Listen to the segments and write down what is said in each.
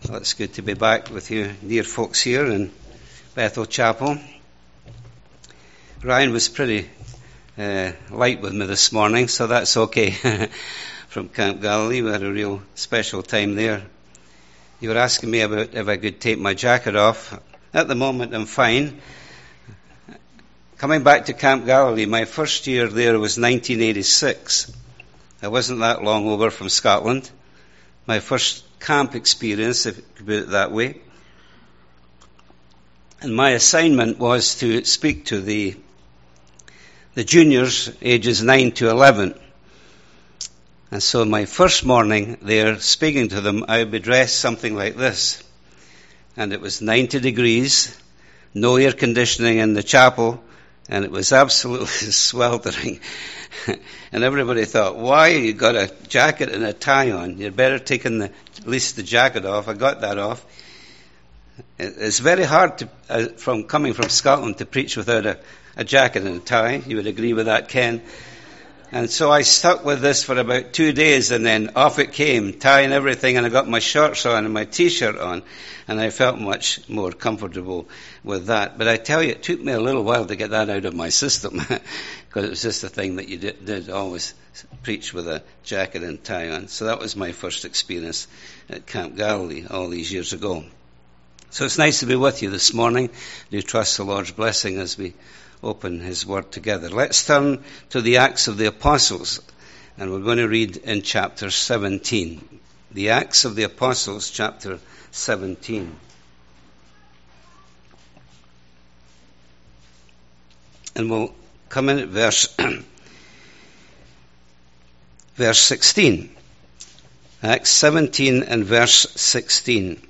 Well, it's good to be back with you dear folks here in Bethel Chapel. Ryan was pretty light with me this morning, so that's okay. From Camp Galilee, we had a real special time there. You were asking me about if I could take my jacket off. At the moment, I'm fine. Coming back to Camp Galilee, my first year there was 1986. I wasn't that long over from Scotland. My first camp experience, if you could put it that way. And my assignment was to speak to the juniors, ages 9 to 11. And so my first morning there, speaking to them, I would be dressed something like this. And it was 90 degrees, no air conditioning in the chapel, and it was absolutely sweltering. And everybody thought, why you got a jacket and a tie on? You'd better take at least the jacket off. I got that off. It's very hard to, from coming from Scotland, to preach without a jacket and a tie. You would agree with that, Ken? And so I stuck with this for about 2 days, and then off it came, tie and everything, and I got my shorts on and my T-shirt on, and I felt much more comfortable with that. But I tell you, it took me a little while to get that out of my system, because it was just a thing that you did always preach with a jacket and tie on. So that was my first experience at Camp Galilee all these years ago. So it's nice to be with you this morning. I do trust the Lord's blessing as we open His Word together. Let's turn to the Acts of the Apostles, and we're going to read in chapter 17. The Acts of the Apostles, chapter 17. And we'll come in at verse 16. Acts 17 and verse 16.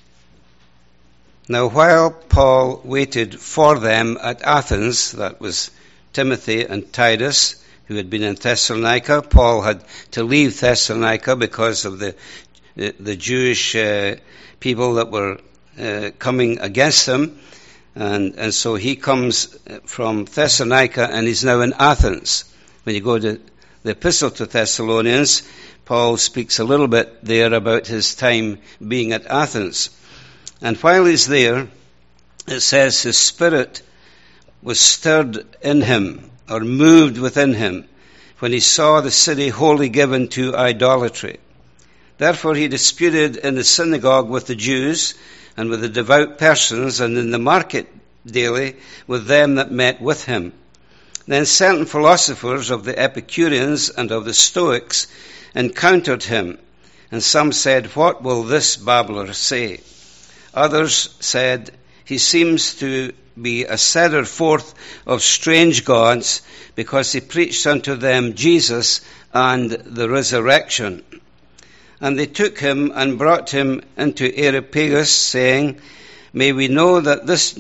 Now, while Paul waited for them at Athens, that was Timothy and Titus, who had been in Thessalonica. Paul had to leave Thessalonica because of the Jewish people that were coming against him. And so he comes from Thessalonica and he's now in Athens. When you go to the Epistle to Thessalonians, Paul speaks a little bit there about his time being at Athens. And while he's there, it says his spirit was stirred in him, or moved within him, when he saw the city wholly given to idolatry. Therefore he disputed in the synagogue with the Jews, and with the devout persons, and in the market daily with them that met with him. Then certain philosophers of the Epicureans and of the Stoics encountered him, and some said, "What will this babbler say?" Others said, "He seems to be a setter forth of strange gods, because he preached unto them Jesus and the resurrection." And they took him and brought him into Areopagus, saying, May we know of this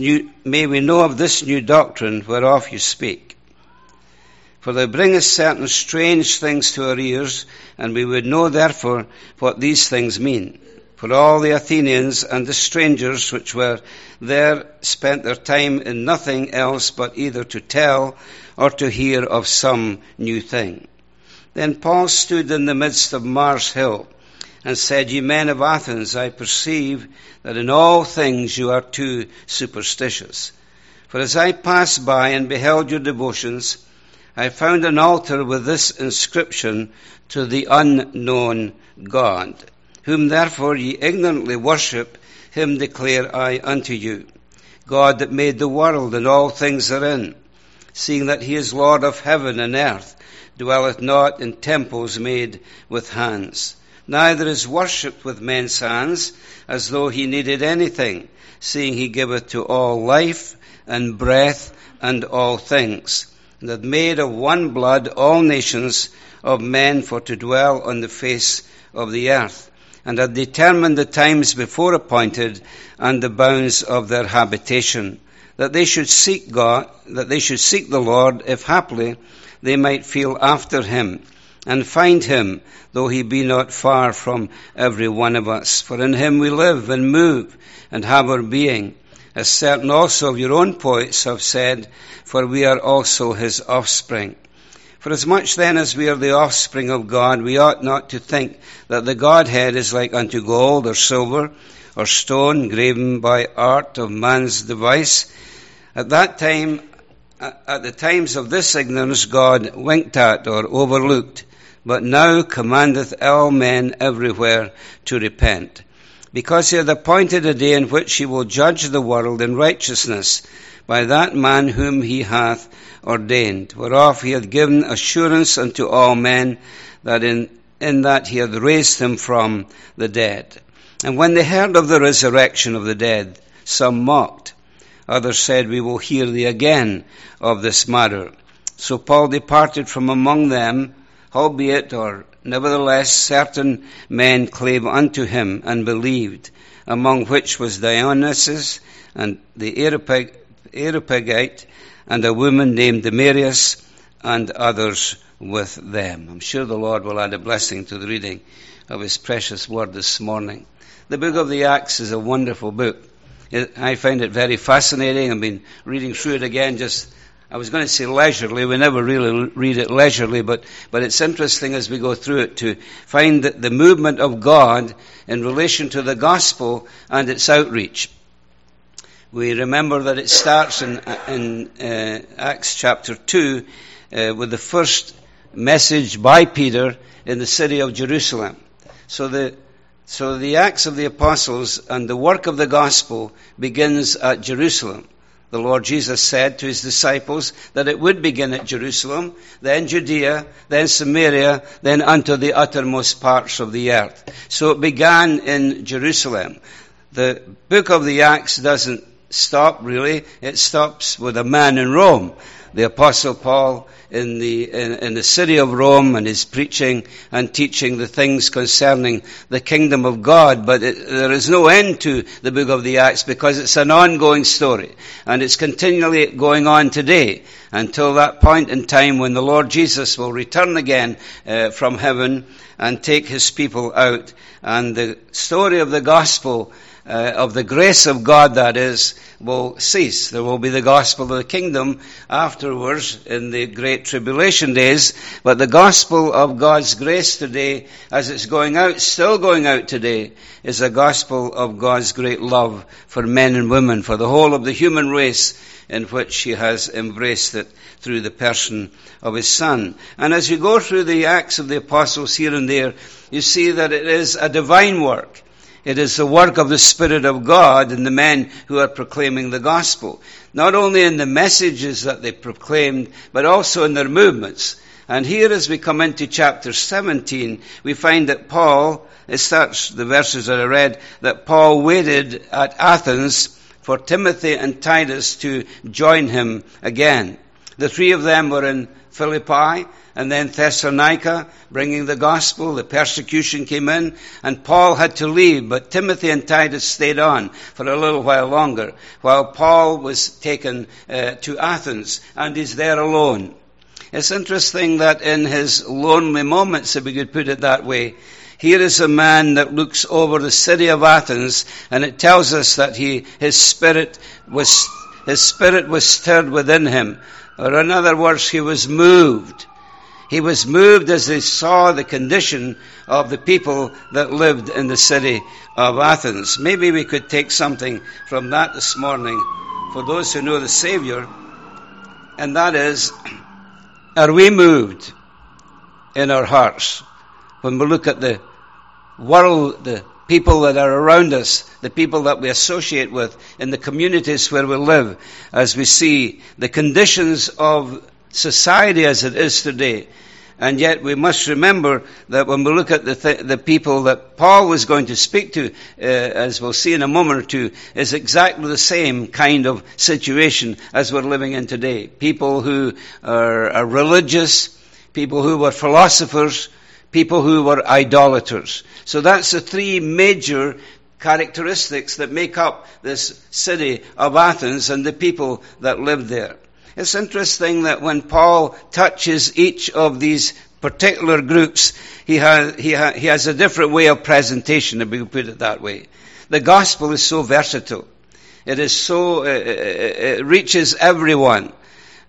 new doctrine whereof you speak. For thou bringest certain strange things to our ears, and we would know therefore what these things mean. For all the Athenians and the strangers which were there spent their time in nothing else but either to tell or to hear of some new thing. Then Paul stood in the midst of Mars Hill and said, Ye men of Athens, I perceive that in all things you are too superstitious. For as I passed by and beheld your devotions, I found an altar with this inscription, To the unknown God. Whom therefore ye ignorantly worship, him declare I unto you. God that made the world and all things therein, seeing that he is Lord of heaven and earth, dwelleth not in temples made with hands. Neither is worshipped with men's hands, as though he needed anything, seeing he giveth to all life and breath and all things, and hath made of one blood all nations of men for to dwell on the face of the earth, and had determined the times before appointed and the bounds of their habitation, that they should seek God, that they should seek the Lord, if haply they might feel after him, and find him, though he be not far from every one of us. For in him we live and move and have our being, as certain also of your own poets have said, for we are also his offspring. For as much then as we are the offspring of God, we ought not to think that the Godhead is like unto gold or silver or stone graven by art of man's device. At the times of this ignorance, God winked at or overlooked, but now commandeth all men everywhere to repent, because he hath appointed a day in which he will judge the world in righteousness by that man whom he hath ordained, whereof he hath given assurance unto all men, that in that he hath raised him from the dead. And when they heard of the resurrection of the dead, some mocked. Others said, we will hear thee again of this matter. So Paul departed from among them, howbeit, or nevertheless, certain men clave unto him and believed, among which was Dionysius and the Areopagite, and a woman named Damaris, and others with them. I'm sure the Lord will add a blessing to the reading of his precious word this morning. The book of the Acts is a wonderful book. I find it very fascinating. I've been reading through it again I was going to say leisurely. We never really read it leisurely, but it's interesting as we go through it to find that the movement of God in relation to the gospel and its outreach. We remember that it starts in Acts chapter 2 with the first message by Peter in the city of Jerusalem. So the Acts of the Apostles and the work of the gospel begins at Jerusalem. The Lord Jesus said to his disciples that it would begin at Jerusalem, then Judea, then Samaria, then unto the uttermost parts of the earth. So it began in Jerusalem. The book of the Acts doesn't stop really. It stops with a man in Rome, the Apostle Paul in the city of Rome, and his preaching and teaching the things concerning the kingdom of God. But there is no end to the book of the Acts, because it's an ongoing story, and it's continually going on today until that point in time when the Lord Jesus will return again from heaven and take his people out. And the story of the gospel, of the grace of God, that is, will cease. There will be the gospel of the kingdom afterwards in the great tribulation days. But the gospel of God's grace today, as it's going out, still going out today, is a gospel of God's great love for men and women, for the whole of the human race, in which he has embraced it through the person of his Son. And as you go through the Acts of the Apostles here and there, you see that it is a divine work. It is the work of the Spirit of God in the men who are proclaiming the gospel. Not only in the messages that they proclaimed, but also in their movements. And here as we come into chapter 17, we find that Paul, it starts the verses that I read, that Paul waited at Athens for Timothy and Titus to join him again. The three of them were in Philippi, and then Thessalonica, bringing the gospel. The persecution came in, and Paul had to leave, but Timothy and Titus stayed on for a little while longer, while Paul was taken to Athens, and he's there alone. It's interesting that in his lonely moments, if we could put it that way, here is a man that looks over the city of Athens, and it tells us that his spirit was stirred within him. Or in other words, he was moved. He was moved as he saw the condition of the people that lived in the city of Athens. Maybe we could take something from that this morning for those who know the Savior. And that is, are we moved in our hearts when we look at the world, the people that are around us, the people that we associate with in the communities where we live, as we see the conditions of society as it is today? And yet we must remember that when we look at the people that Paul was going to speak to, as we'll see in a moment or two, is exactly the same kind of situation as we're living in today. People who are religious, people who were philosophers, people who were idolaters. So that's the three major characteristics that make up this city of Athens and the people that lived there. It's interesting that when Paul touches each of these particular groups, he has a different way of presentation, if we put it that way. The gospel is so versatile. It reaches everyone.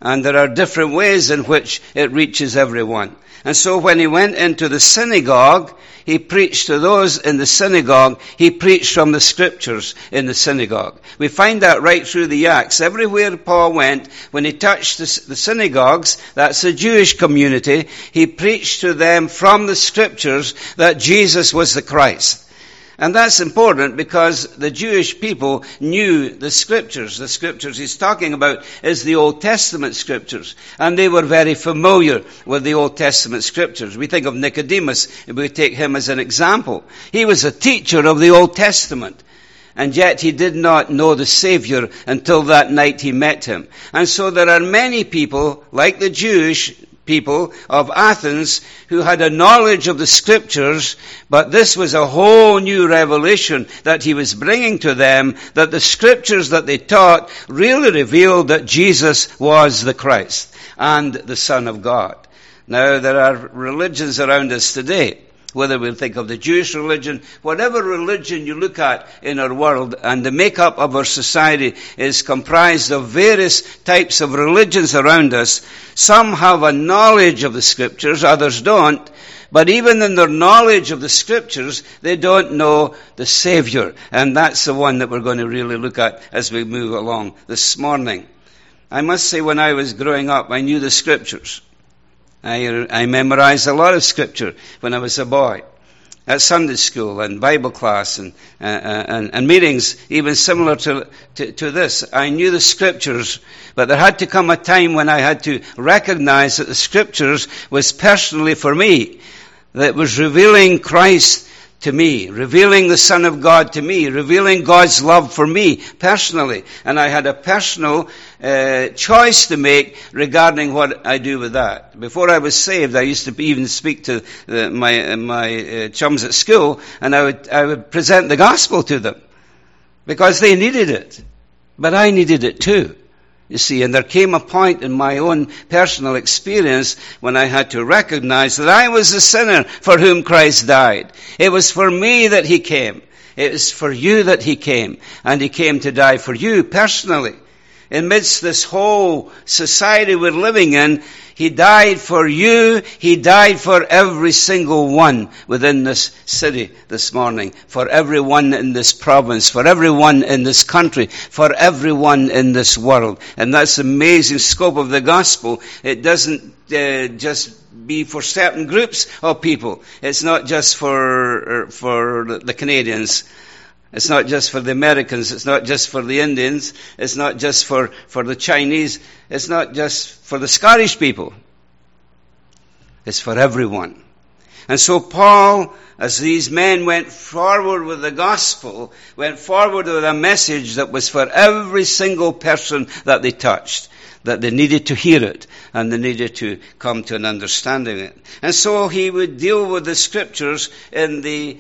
And there are different ways in which it reaches everyone. And so when he went into the synagogue, he preached to those in the synagogue. He preached from the scriptures in the synagogue. We find that right through the Acts. Everywhere Paul went, when he touched the synagogues, that's the Jewish community, he preached to them from the scriptures that Jesus was the Christ. And that's important because the Jewish people knew the scriptures. The scriptures he's talking about is the Old Testament scriptures. And they were very familiar with the Old Testament scriptures. We think of Nicodemus, if we take him as an example. He was a teacher of the Old Testament. And yet he did not know the Savior until that night he met him. And so there are many people, like the Jewish people of Athens, who had a knowledge of the scriptures, but this was a whole new revelation that he was bringing to them, that the scriptures that they taught really revealed that Jesus was the Christ and the Son of God. Now, there are religions around us today, whether we think of the Jewish religion, whatever religion you look at in our world, and the makeup of our society is comprised of various types of religions around us. Some have a knowledge of the scriptures, others don't. But even in their knowledge of the scriptures, they don't know the Savior. And that's the one that we're going to really look at as we move along this morning. I must say, when I was growing up, I knew the scriptures. I memorized a lot of scripture when I was a boy at Sunday school and Bible class and meetings, even similar to this. I knew the scriptures, but there had to come a time when I had to recognize that the scriptures was personally for me, that it was revealing Christ to me, revealing the Son of God to me, revealing God's love for me personally. And I had a personal choice to make regarding what I do with that. Before I was saved, I used to even speak to my chums at school, and I would present the gospel to them because they needed it. But I needed it too. You see, and there came a point in my own personal experience when I had to recognize that I was the sinner for whom Christ died. It was for me that he came. It was for you that he came. And he came to die for you personally. Amidst this whole society we're living in, he died for you. He died for every single one within this city this morning, for everyone in this province, for everyone in this country, for everyone in this world. And that's the amazing scope of the gospel. It doesn't just be for certain groups of people. It's not just for the Canadians. It's not just for the Americans. It's not just for the Indians. It's not just for the Chinese. It's not just for the Scottish people. It's for everyone. And so Paul, as these men went forward with the gospel, went forward with a message that was for every single person that they touched, that they needed to hear it and they needed to come to an understanding of it. And so he would deal with the scriptures in the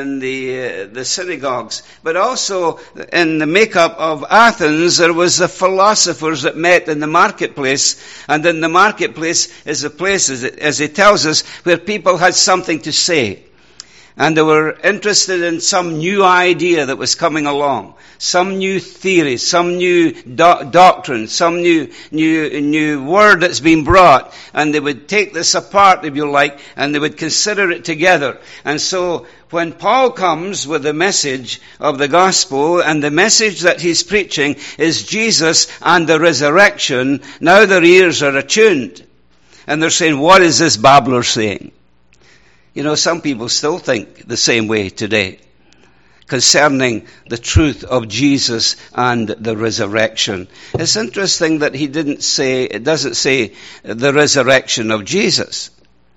synagogues, but also in the makeup of Athens there was the philosophers that met in the marketplace, and in the marketplace is a place, as he tells us, where people had something to say. And they were interested in some new idea that was coming along, some new theory, some new doctrine, some new word that's been brought. And they would take this apart, if you like, and they would consider it together. And so when Paul comes with the message of the gospel, and the message that he's preaching is Jesus and the resurrection, now their ears are attuned. And they're saying, what is this babbler saying? You know, some people still think the same way today concerning the truth of Jesus and the resurrection. It's interesting that it doesn't say the resurrection of Jesus.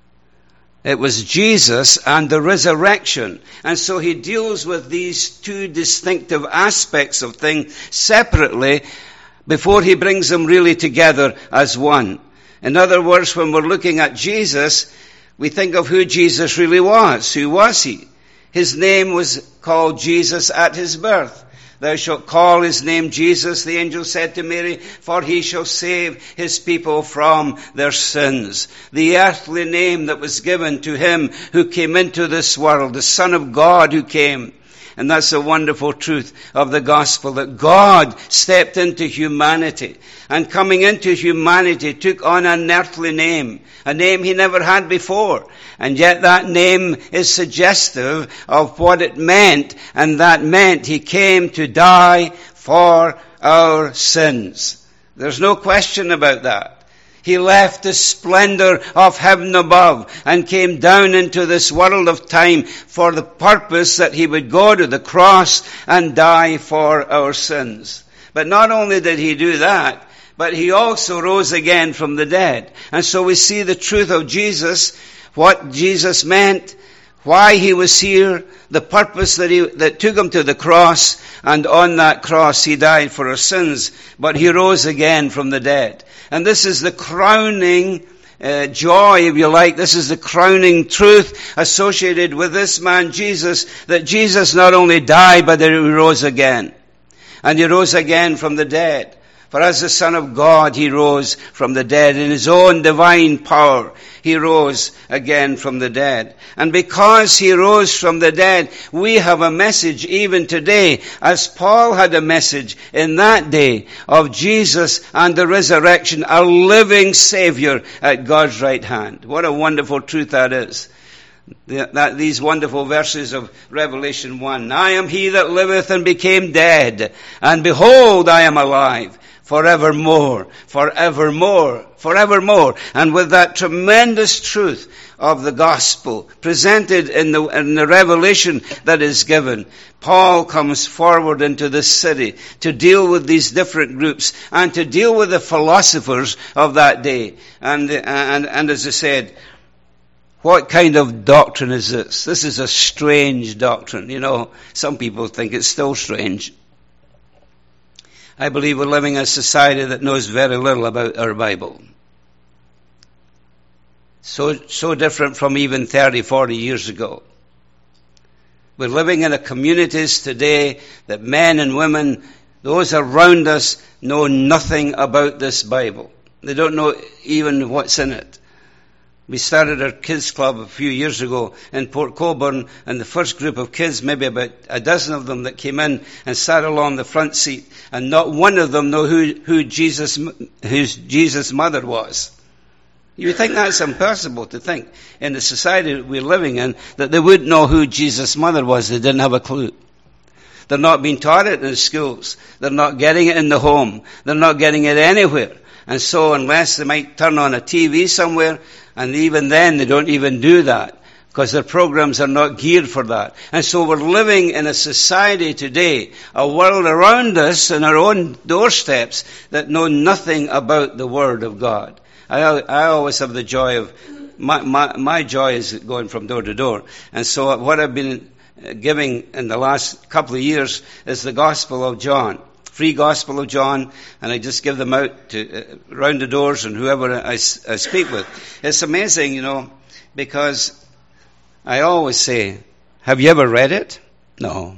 It was Jesus and the resurrection. And so he deals with these two distinctive aspects of things separately before he brings them really together as one. In other words, when we're looking at Jesus, we think of who Jesus really was. Who was he? His name was called Jesus at his birth. Thou shalt call his name Jesus, the angel said to Mary, for he shall save his people from their sins. The earthly name that was given to him who came into this world, the Son of God who came. And that's a wonderful truth of the gospel, that God stepped into humanity, and coming into humanity took on an earthly name, a name he never had before. And yet that name is suggestive of what it meant, and that meant he came to die for our sins. There's no question about that. He left the splendor of heaven above and came down into this world of time for the purpose that he would go to the cross and die for our sins. But not only did he do that, but he also rose again from the dead. And so we see the truth of Jesus, what Jesus meant, why he was here, the purpose that took him to the cross, and on that cross he died for our sins, but he rose again from the dead. And this is the crowning joy, if you like. This is the crowning truth associated with this man Jesus, that Jesus not only died, but that he rose again. And he rose again from the dead. For as the Son of God, he rose from the dead. In his own divine power, he rose again from the dead. And because he rose from the dead, we have a message even today, as Paul had a message in that day of Jesus and the resurrection, a living Savior at God's right hand. What a wonderful truth that is. These wonderful verses of Revelation 1. I am he that liveth and became dead, and behold, I am alive. Forevermore, forevermore, forevermore. And with that tremendous truth of the gospel presented in the revelation that is given, Paul comes forward into this city to deal with these different groups and to deal with the philosophers of that day. And as I said, what kind of doctrine is this? This is a strange doctrine. You know, some people think it's still strange. I believe we're living in a society that knows very little about our Bible. So different from even 30, 40 years ago. We're living in a communities today that men and women, those around us, know nothing about this Bible. They don't know even what's in it. We started our kids club a few years ago in Port Colborne, and the first group of kids, maybe about a dozen of them that came in and sat along the front seat, and not one of them knew who Jesus' mother was. You think that's impossible to think in the society that we're living in, that they wouldn't know who Jesus' mother was. They didn't have a clue. They're not being taught it in schools. They're not getting it in the home. They're not getting it anywhere. And so unless they might turn on a TV somewhere, and even then they don't even do that, because their programs are not geared for that. And so we're living in a society today, a world around us in our own doorsteps, that know nothing about the Word of God. I always have the joy of, my joy is going from door to door. And so what I've been giving in the last couple of years is the Gospel of John. Free Gospel of John, and I just give them out to round the doors and whoever I speak with. It's amazing, you know, because I always say, have you ever read it? No.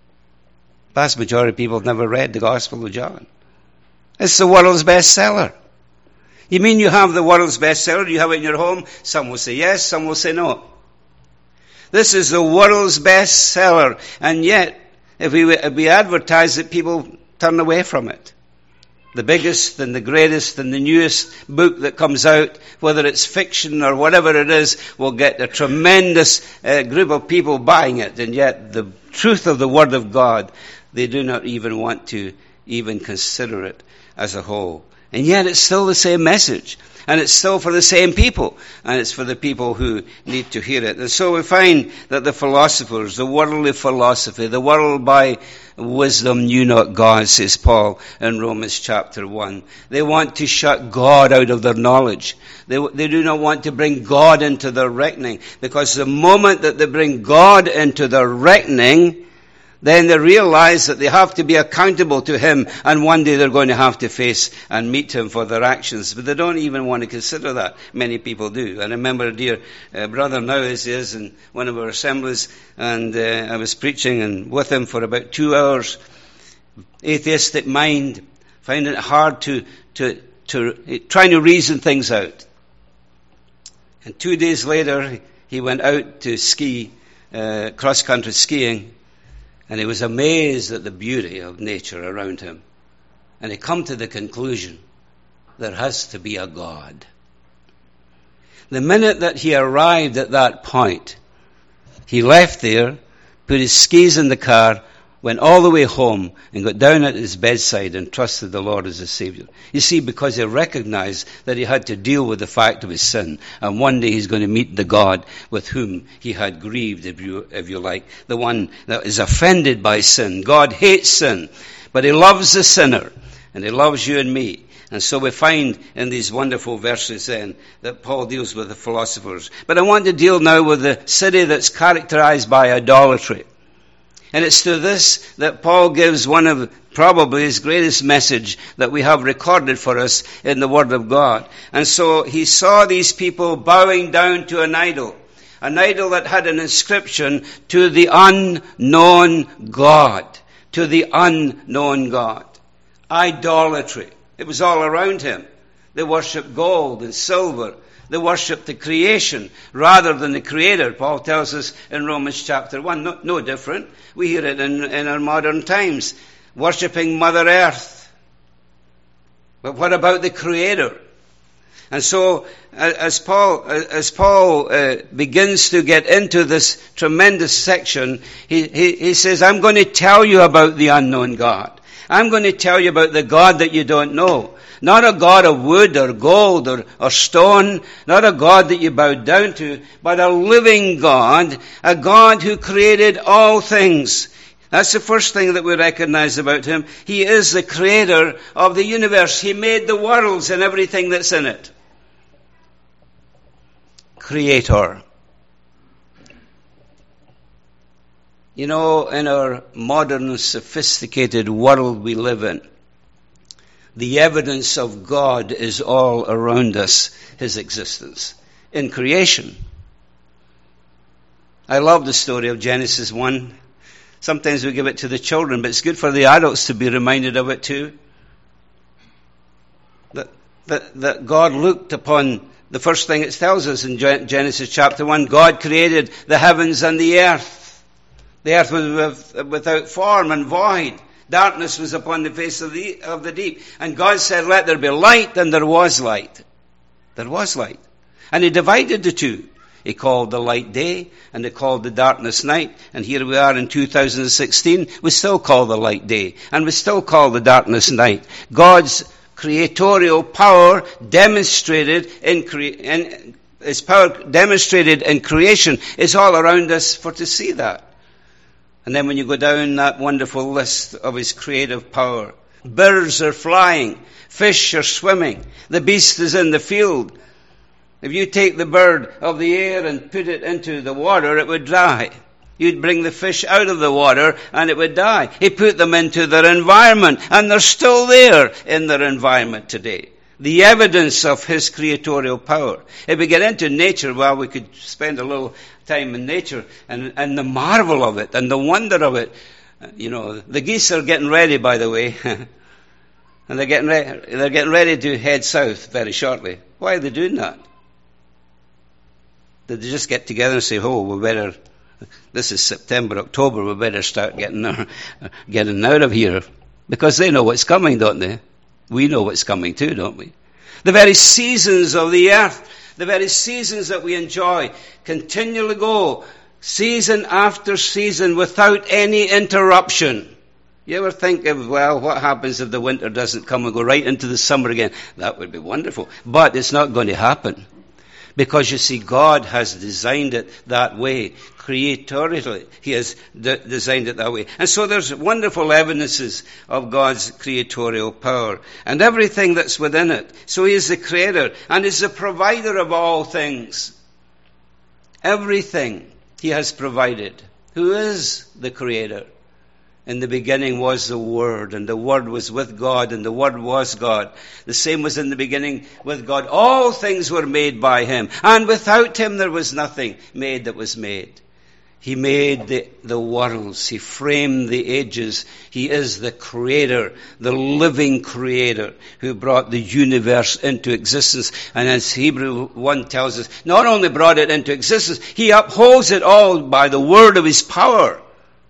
Vast majority of people have never read the Gospel of John. It's the world's bestseller. You mean you have the world's bestseller? Do you have it in your home? Some will say yes, some will say no. This is the world's bestseller, and yet, if we advertise it, people turn away from it. The biggest and the greatest and the newest book that comes out, whether it's fiction or whatever it is, will get a tremendous group of people buying it. And yet the truth of the Word of God, they do not even want to even consider it as a whole. And yet it's still the same message. And it's still for the same people. And it's for the people who need to hear it. And so we find that the philosophers, the worldly philosophy, the world by wisdom knew not God, says Paul in Romans chapter 1. They want to shut God out of their knowledge. They do not want to bring God into their reckoning. Because the moment that they bring God into their reckoning, then they realize that they have to be accountable to Him, and one day they're going to have to face and meet Him for their actions. But they don't even want to consider that. Many people do. I remember a dear brother now, as he is in one of our assemblies, and I was preaching and with him for about 2 hours. Atheistic mind, finding it hard to trying to reason things out. And 2 days later, he went out to ski, cross-country skiing. And he was amazed at the beauty of nature around him. And he come to the conclusion, there has to be a God. The minute that he arrived at that point, he left there, put his skis in the car, went all the way home and got down at his bedside and trusted the Lord as a Savior. You see, because he recognized that he had to deal with the fact of his sin, and one day he's going to meet the God with whom he had grieved, if you like, the one that is offended by sin. God hates sin, but he loves the sinner, and he loves you and me. And so we find in these wonderful verses then that Paul deals with the philosophers. But I want to deal now with the city that's characterized by idolatry. And it's to this that Paul gives one of probably his greatest message that we have recorded for us in the Word of God. And so he saw these people bowing down to an idol that had an inscription, to the unknown God. To the unknown God. Idolatry. It was all around him. They worshipped gold and silver. They worshipped the creation rather than the Creator. Paul tells us in Romans chapter 1, no different. We hear it in our modern times. Worshipping Mother Earth. But what about the Creator? And so, as Paul begins to get into this tremendous section, he says, I'm going to tell you about the unknown God. I'm going to tell you about the God that you don't know. Not a God of wood or gold or stone, not a God that you bow down to, but a living God, a God who created all things. That's the first thing that we recognize about him. He is the creator of the universe. He made the worlds and everything that's in it. Creator. You know, in our modern, sophisticated world we live in, the evidence of God is all around us, his existence, in creation. I love the story of Genesis 1. Sometimes we give it to the children, but it's good for the adults to be reminded of it too. That God looked upon, the first thing it tells us in Genesis chapter 1, God created the heavens and the earth. The earth was without form and void. Darkness was upon the face of the deep. And God said, let there be light, and there was light. There was light. And he divided the two. He called the light day, and he called the darkness night. And here we are in 2016, we still call the light day, and we still call the darkness night. God's creatorial power demonstrated his power demonstrated in creation is all around us for to see that. And then when you go down that wonderful list of his creative power, birds are flying, fish are swimming, the beast is in the field. If you take the bird of the air and put it into the water, it would die. You'd bring the fish out of the water and it would die. He put them into their environment, and they're still there in their environment today. The evidence of his creatorial power. If we get into nature, well, we could spend a little time in nature and the marvel of it and the wonder of it. You know, the geese are getting ready, by the way. And they're getting ready to head south very shortly. Why are they doing that? Did they just get together and say, this is September, October, we better start getting out of here? Because they know what's coming, don't they? We know what's coming too, don't we? The very seasons of the earth, the very seasons that we enjoy, continually go, season after season, without any interruption. You ever think of, well, what happens if the winter doesn't come and go right into the summer again? That would be wonderful. But it's not going to happen. Because you see, God has designed it that way. Creatorially, he has designed it that way. And so there's wonderful evidences of God's creatorial power and everything that's within it. So he is the creator and is the provider of all things. Everything he has provided. Who is the creator? In the beginning was the Word, and the Word was with God, and the Word was God. The same was in the beginning with God. All things were made by him, and without him there was nothing made that was made. He made the worlds. He framed the ages. He is the creator, the living creator who brought the universe into existence. And as Hebrews 1 tells us, not only brought it into existence, he upholds it all by the word of his power.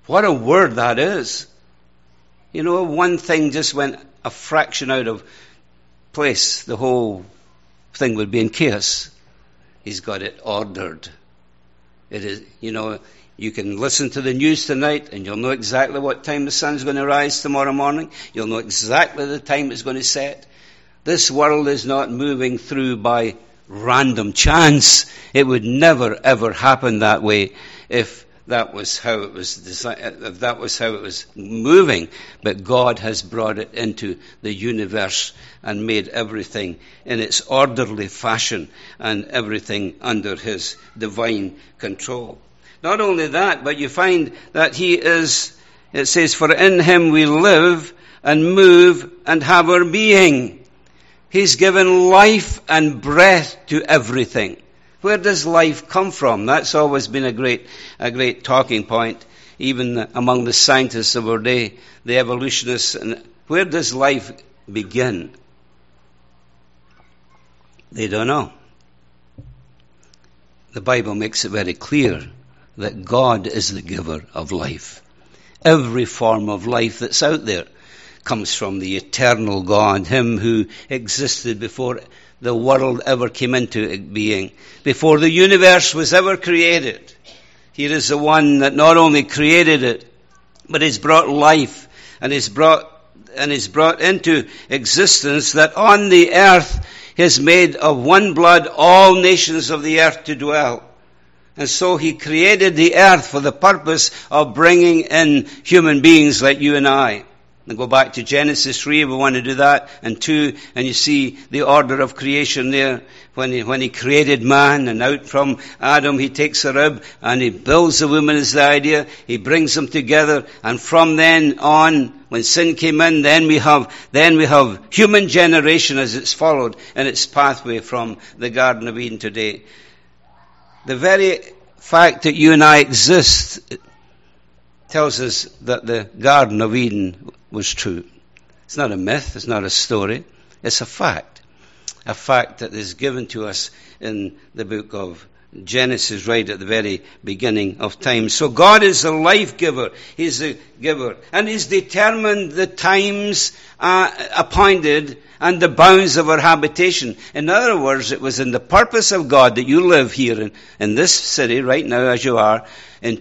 What a word that is. You know, one thing just went a fraction out of place, the whole thing would be in chaos. He's got it ordered. It is, you know, you can listen to the news tonight and you'll know exactly what time the sun's going to rise tomorrow morning. You'll know exactly the time it's going to set. This world is not moving through by random chance. It would never ever happen that way if that was how it was designed, if that was how it was moving. But God has brought it into the universe and made everything in its orderly fashion and everything under his divine control. Not only that, but you find that he is, it says, for in him we live and move and have our being. He's given life and breath to everything. Where does life come from? That's always been a great talking point, even among the scientists of our day, the evolutionists. And where does life begin? They don't know. The Bible makes it very clear that God is the giver of life. Every form of life that's out there comes from the eternal God, him who existed before the world ever came into being, before the universe was ever created. He is the one that not only created it, but has brought life and is brought into existence, that on the earth has made of one blood all nations of the earth to dwell. And so he created the earth for the purpose of bringing in human beings like you and I. And go back to Genesis 3, we want to do that, and 2, and you see the order of creation there. When he created man, and out from Adam he takes a rib, and he builds the woman is the idea, he brings them together, and from then on, when sin came in, then we have human generation as it's followed in its pathway from the Garden of Eden today. The very fact that you and I exist tells us that the Garden of Eden was true. It's not a myth, it's not a story, it's a fact that is given to us in the book of Genesis, right at the very beginning of time. So God is the life giver, he's the giver, and he's determined the times appointed and the bounds of our habitation. In other words, it was in the purpose of God that you live here in this city right now as you are in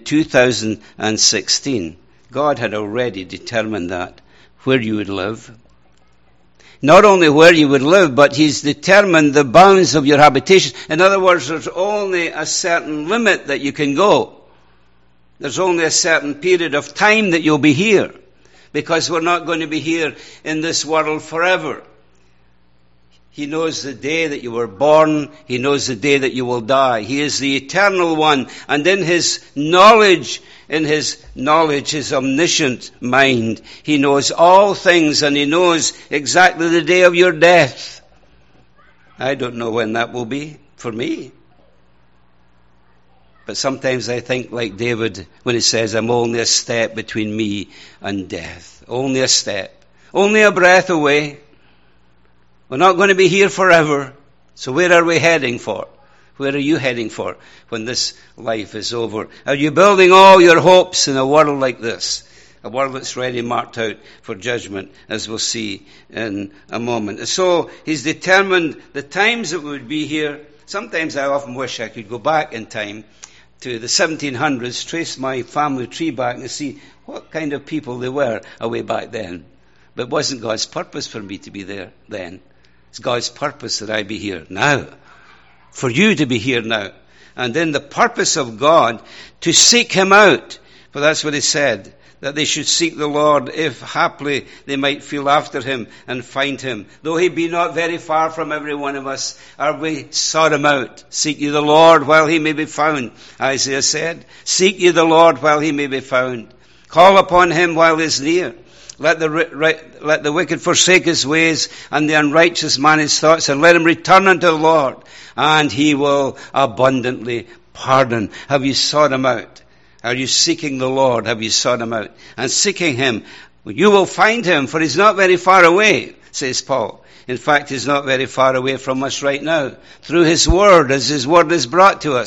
2016. God had already determined that, where you would live. Not only where you would live, but he's determined the bounds of your habitation. In other words, there's only a certain limit that you can go. There's only a certain period of time that you'll be here, because we're not going to be here in this world forever. He knows the day that you were born. He knows the day that you will die. He is the eternal one. And in his knowledge, his omniscient mind, he knows all things, and he knows exactly the day of your death. I don't know when that will be for me. But sometimes I think like David when he says, I'm only a step between me and death. Only a step. Only a breath away. We're not going to be here forever. So where are we heading for? Where are you heading for when this life is over? Are you building all your hopes in a world like this? A world that's already marked out for judgment, as we'll see in a moment. So he's determined the times that we would be here. Sometimes I often wish I could go back in time to the 1700s, trace my family tree back and see what kind of people they were away back then. But it wasn't God's purpose for me to be there then. It's God's purpose that I be here now. For you to be here now. And then the purpose of God to seek him out. For that's what he said, that they should seek the Lord, if haply they might feel after him and find him. Though he be not very far from every one of us, are we sought him out. Seek ye the Lord while he may be found. Isaiah said, seek ye the Lord while he may be found. Call upon him while he is near. Let the wicked forsake his ways, and the unrighteous man his thoughts, and let him return unto the Lord, and he will abundantly pardon. Have you sought him out? Are you seeking the Lord? Have you sought him out? And seeking him, you will find him, for he's not very far away, says Paul. In fact, he's not very far away from us right now. Through his word, as his word is brought to us,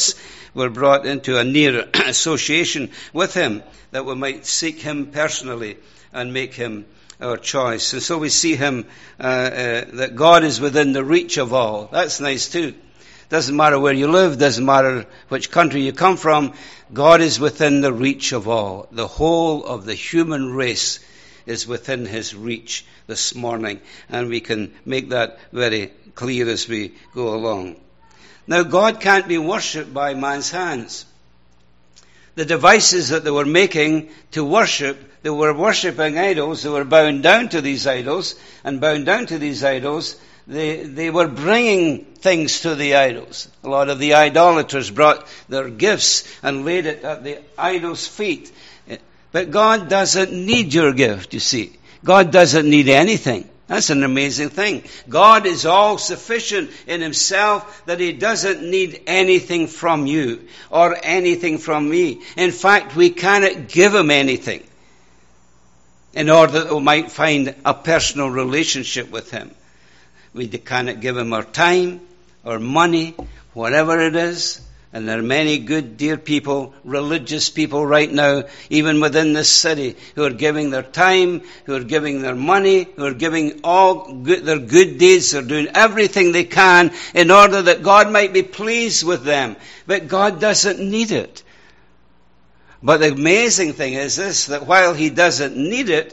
we're brought into a near association with him, that we might seek him personally and make him our choice. And so we see him, that God is within the reach of all. That's nice too. Doesn't matter where you live, doesn't matter which country you come from, God is within the reach of all. The whole of the human race is within his reach this morning, and we can make that very clear as we go along. Now, God can't be worshipped by man's hands. The devices that they were making to worship, they were worshipping idols, they were bound down to these idols, and bound down to these idols, they were bringing things to the idols. A lot of the idolaters brought their gifts and laid it at the idol's feet. But God doesn't need your gift, you see. God doesn't need anything. That's an amazing thing. God is all sufficient in himself, that he doesn't need anything from you or anything from me. In fact, we cannot give him anything in order that we might find a personal relationship with him. We cannot give him our time, our money, whatever it is. And there are many good, dear people, religious people right now, even within this city, who are giving their time, who are giving their money, who are giving their good deeds. They're doing everything they can in order that God might be pleased with them. But God doesn't need it. But the amazing thing is this, that while he doesn't need it,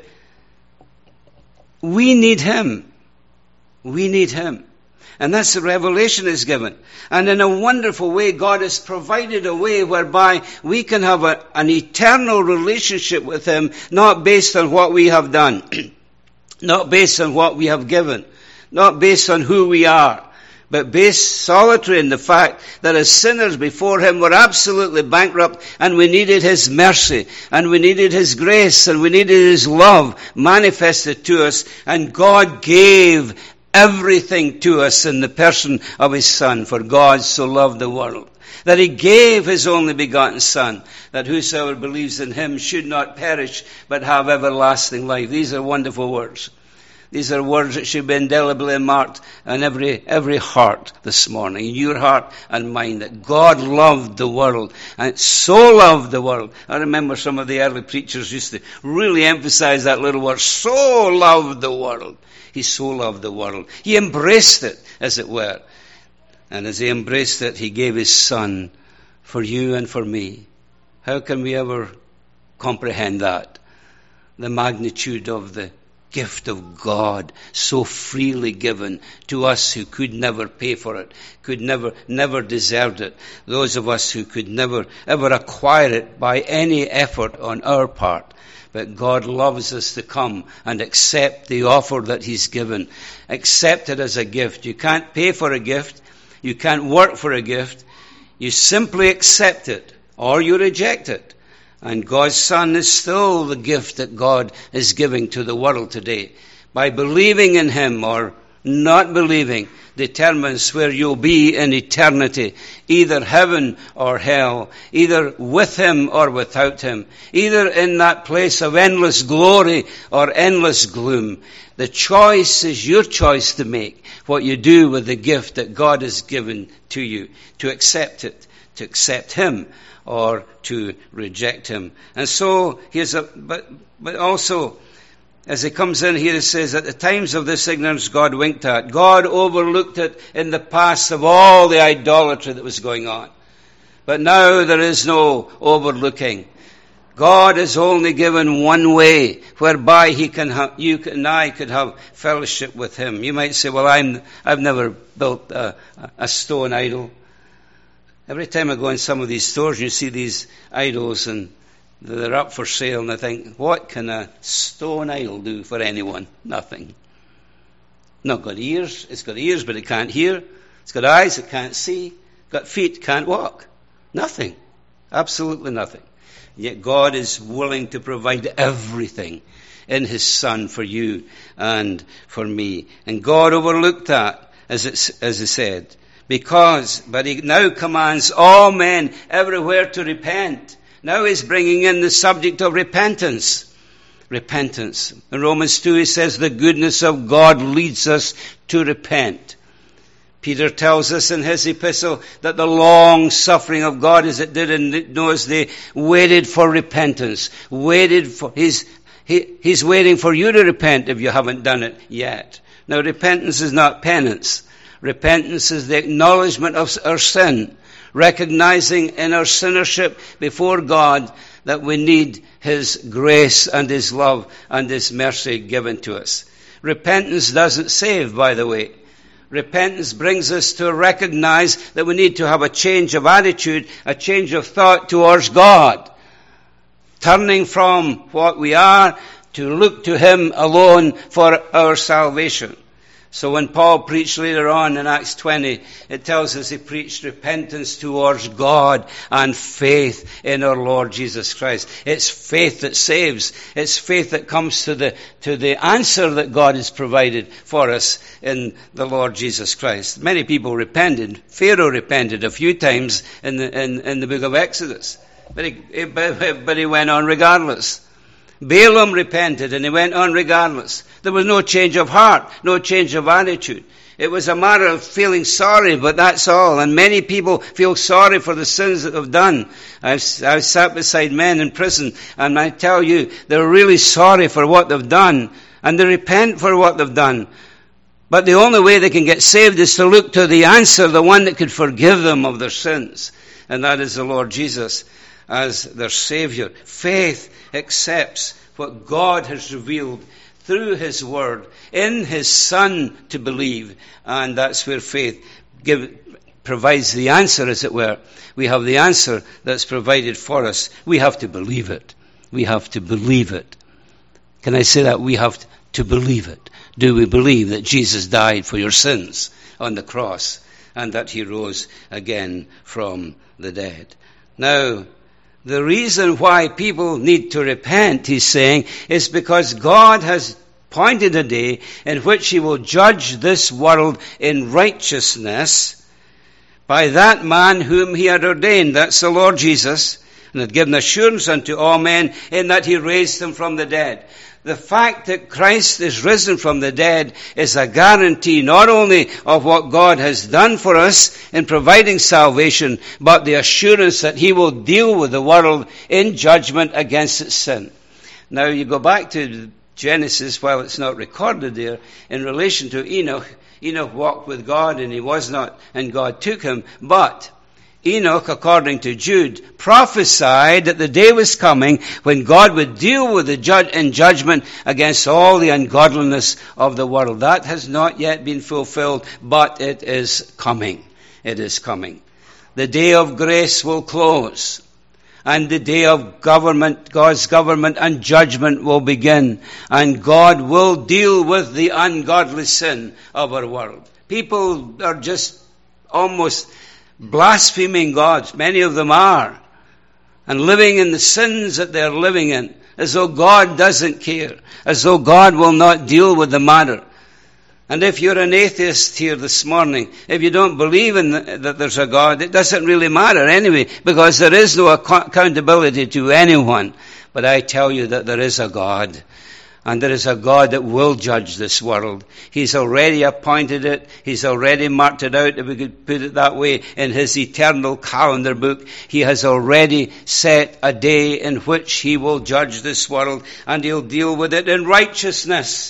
we need him. We need him. And that's the revelation is given. And in a wonderful way, God has provided a way whereby we can have an eternal relationship with him, not based on what we have done, not based on what we have given, not based on who we are, but based solitary in the fact that as sinners before him were absolutely bankrupt, and we needed his mercy, and we needed his grace, and we needed his love manifested to us, and God gave everything to us in the person of his Son. For God so loved the world that he gave his only begotten Son, that whosoever believes in him should not perish but have everlasting life. These are wonderful words. These are words that should be indelibly marked in every heart this morning, in your heart and mine, that God loved the world, and so loved the world. I remember some of the early preachers used to really emphasize that little word, so loved the world. He so loved the world. He embraced it, as it were. And as he embraced it, he gave his Son for you and for me. How can we ever comprehend that? The magnitude of the gift of God, so freely given to us who could never pay for it, could never deserved it. Those of us who could never ever acquire it by any effort on our part. But God loves us to come and accept the offer that he's given. Accept it as a gift. You can't pay for a gift. You can't work for a gift. You simply accept it or you reject it. And God's Son is still the gift that God is giving to the world today. By believing in him or not believing determines where you'll be in eternity, either heaven or hell, either with him or without him, either in that place of endless glory or endless gloom. The choice is your choice to make, what you do with the gift that God has given to you, to accept it, to accept him, or to reject him. And so but also, as he comes in here, it says, at the times of this ignorance God winked at. God overlooked it in the past of all the idolatry that was going on. But now there is no overlooking. God has only given one way whereby you and I could have fellowship with him. You might say, well, I've never built a stone idol. Every time I go in some of these stores, you see these idols and they're up for sale, and I think, what can a stone idol do for anyone? Nothing. Not got ears. It's got ears, but it can't hear. It's got eyes, it can't see. Got feet, can't walk. Nothing. Absolutely nothing. Yet God is willing to provide everything in his Son for you and for me. And God overlooked that, as he said, but he now commands all men everywhere to repent. Now he's bringing in the subject of repentance. Repentance. In Romans 2 he says the goodness of God leads us to repent. Peter tells us in his epistle that the long suffering of God as it did in Noah's day waited for repentance. He's waiting for you to repent if you haven't done it yet. Now, repentance is not penance. Repentance is the acknowledgement of our sin, recognizing in our sinnership before God that we need His grace and His love and His mercy given to us. Repentance doesn't save, by the way. Repentance brings us to recognize that we need to have a change of attitude, a change of thought towards God. Turning from what we are to look to Him alone for our salvation. So when Paul preached later on in Acts 20, it tells us he preached repentance towards God and faith in our Lord Jesus Christ. It's faith that saves. It's faith that comes to the answer that God has provided for us in the Lord Jesus Christ. Many people repented. Pharaoh repented a few times in the book of Exodus. But he went on regardless. Balaam repented and he went on regardless. There was no change of heart, no change of attitude. It was a matter of feeling sorry, but that's all. And many people feel sorry for the sins that they've done. I've sat beside men in prison, and I tell you, they're really sorry for what they've done, and they repent for what they've done. But the only way they can get saved is to look to the answer, the one that could forgive them of their sins. And that is the Lord Jesus as their Savior. Faith accepts what God has revealed through His Word, in His Son to believe. And that's where faith provides the answer, as it were. We have the answer that's provided for us. We have to believe it. We have to believe it. Can I say that? We have to believe it. Do we believe that Jesus died for your sins on the cross and that He rose again from the dead? Now, the reason why people need to repent, he's saying, is because God has appointed a day in which He will judge this world in righteousness by that man whom He had ordained. That's the Lord Jesus, and had given assurance unto all men in that He raised Him from the dead. The fact that Christ is risen from the dead is a guarantee not only of what God has done for us in providing salvation, but the assurance that He will deal with the world in judgment against its sin. Now you go back to Genesis, while it's not recorded there, in relation to Enoch. Enoch walked with God and he was not, and God took him. But Enoch, according to Jude, prophesied that the day was coming when God would deal with the judgment against all the ungodliness of the world. That has not yet been fulfilled, but it is coming. It is coming. The day of grace will close, and the day of government, God's government and judgment will begin, and God will deal with the ungodly sin of our world. People are just almost blaspheming God. Many of them are. And living in the sins that they're living in, as though God doesn't care, as though God will not deal with the matter. And if you're an atheist here this morning, if you don't believe that there's a God, it doesn't really matter anyway, because there is no accountability to anyone. But I tell you that there is a God. And there is a God that will judge this world. He's already appointed it. He's already marked it out, if we could put it that way, in His eternal calendar book. He has already set a day in which He will judge this world, and He'll deal with it in righteousness.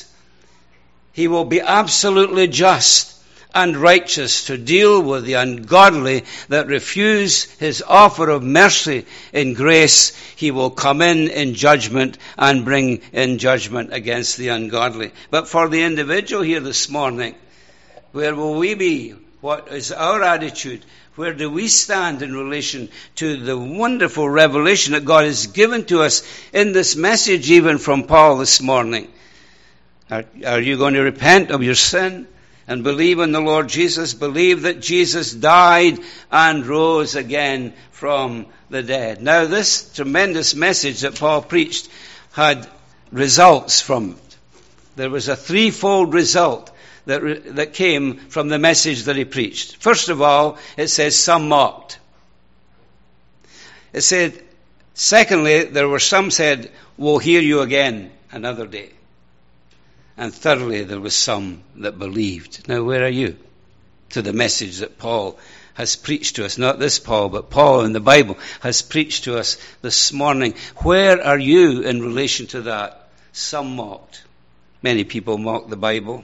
He will be absolutely just and righteous to deal with the ungodly that refuse His offer of mercy in grace. He will come in judgment and bring in judgment against the ungodly. But for the individual here this morning, where will we be? What is our attitude? Where do we stand in relation to the wonderful revelation that God has given to us in this message, even from Paul this morning? Are you going to repent of your sin and believe in the Lord Jesus? Believe that Jesus died and rose again from the dead. Now, this tremendous message that Paul preached had results from it. There was a threefold result that came from the message that he preached. First of all, it says some mocked. It said, secondly, there were some said, we'll hear you again another day. And thirdly, there was some that believed. Now, where are you? to the message that Paul has preached to us. Not this Paul, but Paul in the Bible has preached to us this morning. Where are you in relation to that? Some mocked. Many people mock the Bible.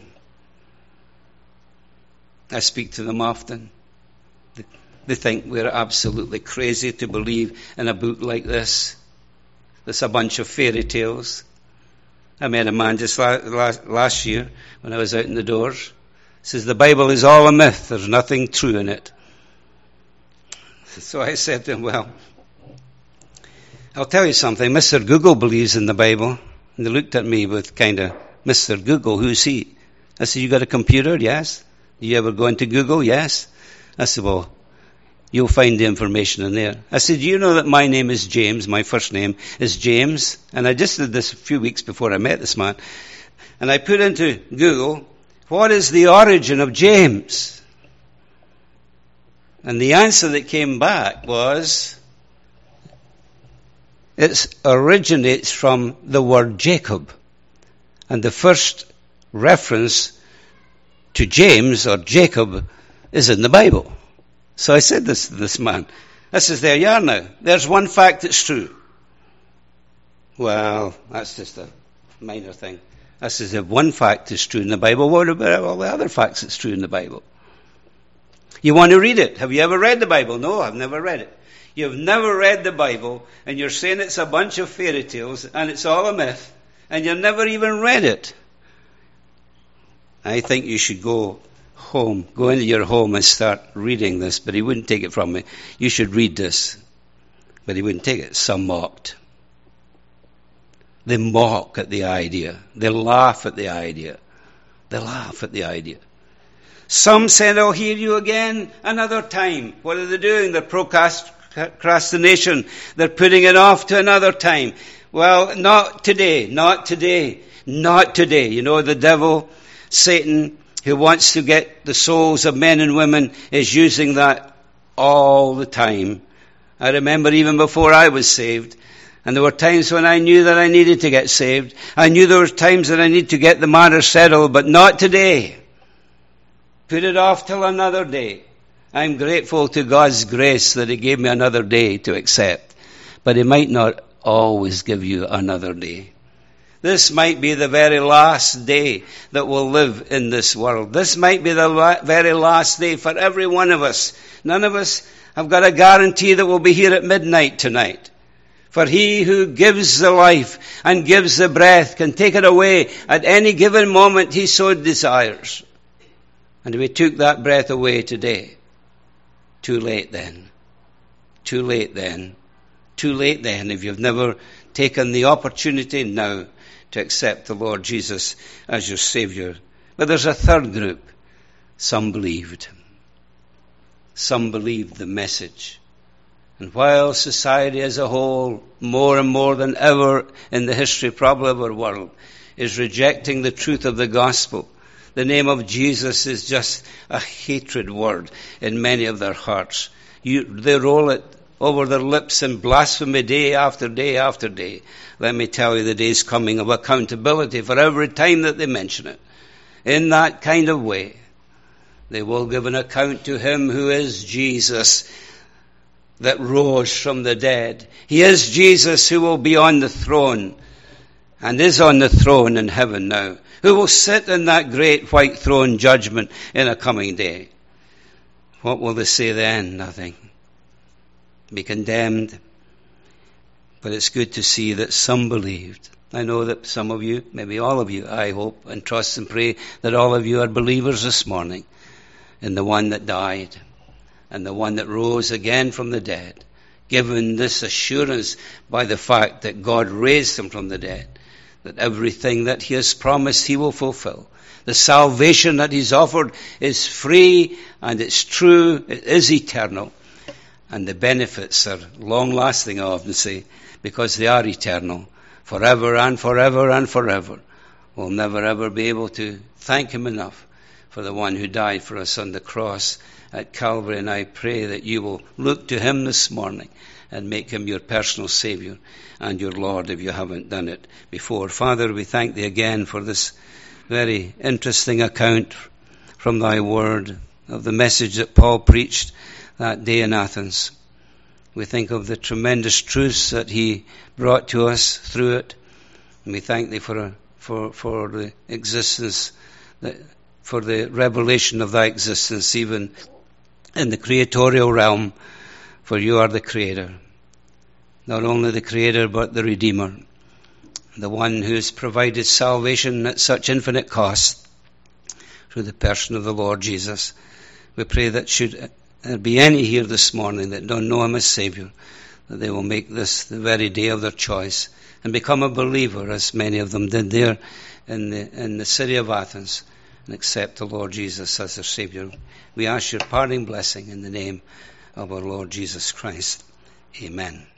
I speak to them often. They think we're absolutely crazy to believe in a book like this. It's a bunch of fairy tales. I met a man just last year when I was out in the doors. He says, the Bible is all a myth. There's nothing true in it. So I said to him, well, I'll tell you something. Mr. Google believes in the Bible. And they looked at me with kind of, Mr. Google, who's he? I said, you got a computer? Yes. Do you ever go into Google? Yes. I said, well, you'll find the information in there. I said, do you know that my name is James? My first name is James. And I just did this a few weeks before I met this man. And I put into Google, what is the origin of James? And the answer that came back was, it originates from the word Jacob. And the first reference to James or Jacob is in the Bible. So I said this to this man. I says, there you are now. There's one fact that's true. Well, that's just a minor thing. I says, if one fact is true in the Bible, what about all the other facts that's true in the Bible? You want to read it. Have you ever read the Bible? No, I've never read it. You've never read the Bible, and you're saying it's a bunch of fairy tales, and it's all a myth, and you've never even read it. I think you should go home, go into your home and start reading this, but he wouldn't take it from me. You should read this. But he wouldn't take it. Some mocked. They mock at the idea. They laugh at the idea. They laugh at the idea. Some said, I'll hear you again another time. What are they doing? They're procrastination. They're putting it off to another time. Well, not today, not today, not today. You know, the devil, Satan, who wants to get the souls of men and women, is using that all the time. I remember even before I was saved, and there were times when I knew that I needed to get saved. I knew there were times that I needed to get the matter settled, but not today. Put it off till another day. I'm grateful to God's grace that He gave me another day to accept. But He might not always give you another day. This might be the very last day that we'll live in this world. This might be the very last day for every one of us. None of us have got a guarantee that we'll be here at midnight tonight. For He who gives the life and gives the breath can take it away at any given moment He so desires. And if He took that breath away today, too late then. Too late then. Too late then if you've never taken the opportunity now to accept the Lord Jesus as your Savior. But there's a third group. Some believed. Some believed the message. And while society as a whole, more and more than ever in the history probably of our world, is rejecting the truth of the gospel, the name of Jesus is just a hatred word in many of their hearts. They roll it over their lips in blasphemy day after day after day. Let me tell you, the day is coming of accountability for every time that they mention it. In that kind of way, they will give an account to Him who is Jesus that rose from the dead. He is Jesus who will be on the throne and is on the throne in heaven now, who will sit in that great white throne judgment in a coming day. What will they say then? Nothing. Be condemned. But it's good to see that some believed. I know that some of you, maybe all of you, I hope and trust and pray that all of you are believers this morning in the one that died and the one that rose again from the dead, given this assurance by the fact that God raised Him from the dead, that everything that He has promised He will fulfill. The salvation that He's offered is free and it's true, it is eternal. And the benefits are long-lasting, I often say, because they are eternal, forever and forever and forever. We'll never ever be able to thank Him enough for the one who died for us on the cross at Calvary. And I pray that you will look to Him this morning and make Him your personal Savior and your Lord if you haven't done it before. Father, we thank Thee again for this very interesting account from Thy Word. of the message that Paul preached that day in Athens. We think of the tremendous truths that he brought to us through it. And we thank thee for the existence, for the revelation of thy existence, even in the creatorial realm, for you are the Creator. Not only the Creator, but the Redeemer, the one who has provided salvation at such infinite cost through the person of the Lord Jesus. We pray that should there be any here this morning that don't know him as Savior, that they will make this the very day of their choice and become a believer, as many of them did there in the city of Athens, and accept the Lord Jesus as their Savior. We ask your parting blessing in the name of our Lord Jesus Christ. Amen.